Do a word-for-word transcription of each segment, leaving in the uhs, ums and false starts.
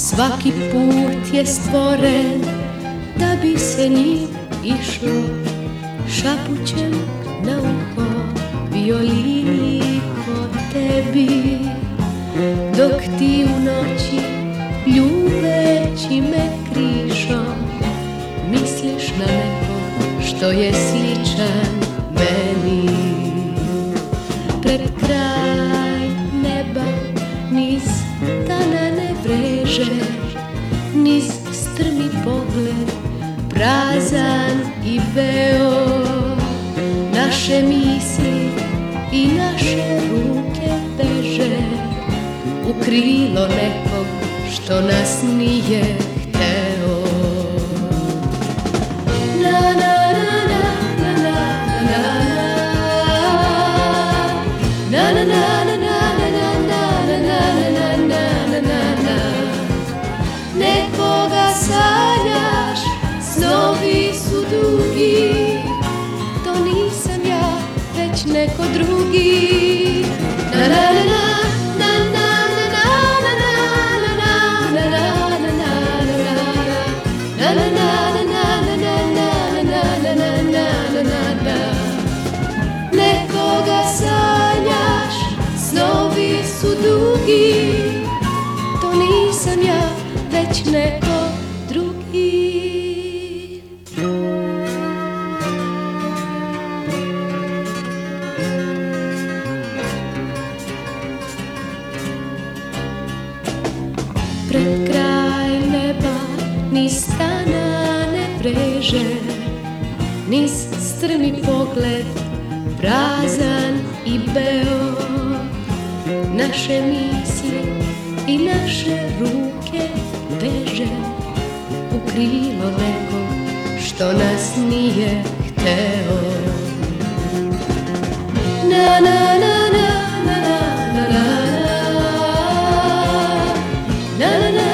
Svaki put je stvoren da bi se njim išlo, šapućem na uho violini po tebi, dok ti u noći ljubeći me krišom misliš na nekog što je sličan meni. Pred kraj neba niz dana ne vreže, niz strmi pogled prazan i beo. Naše misli i naše ruke beže u krilo nekog što nas nije hteo. Na na na na na na na na na na nekoga sanjaš, snovi su dugi, to nisam ja, već neko drugi. Na na na na na na na na na na na na na na na. Nekoga sanjaš, snovi su dugi, to nisam ja, već neko drugi. Pred kraj neba niz dana ne vreže, niz strmi pogled prazan i beo. Naše misli i naše ruke veže u krilo nekog što nas nije hteo. Na na na na na na na na na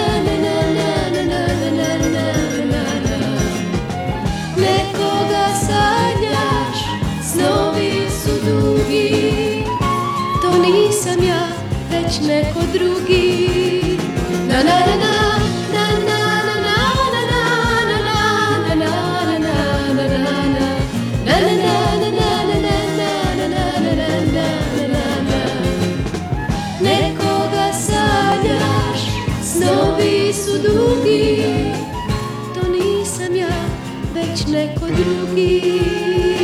na. Nekoga sanjaš, snovi su dugi, to nisam ja, već neko drugi. Na na na na na na na na na na na na na na. Nekoga sanjaš, snovi su dugi, to nisam ja, već neko drugi.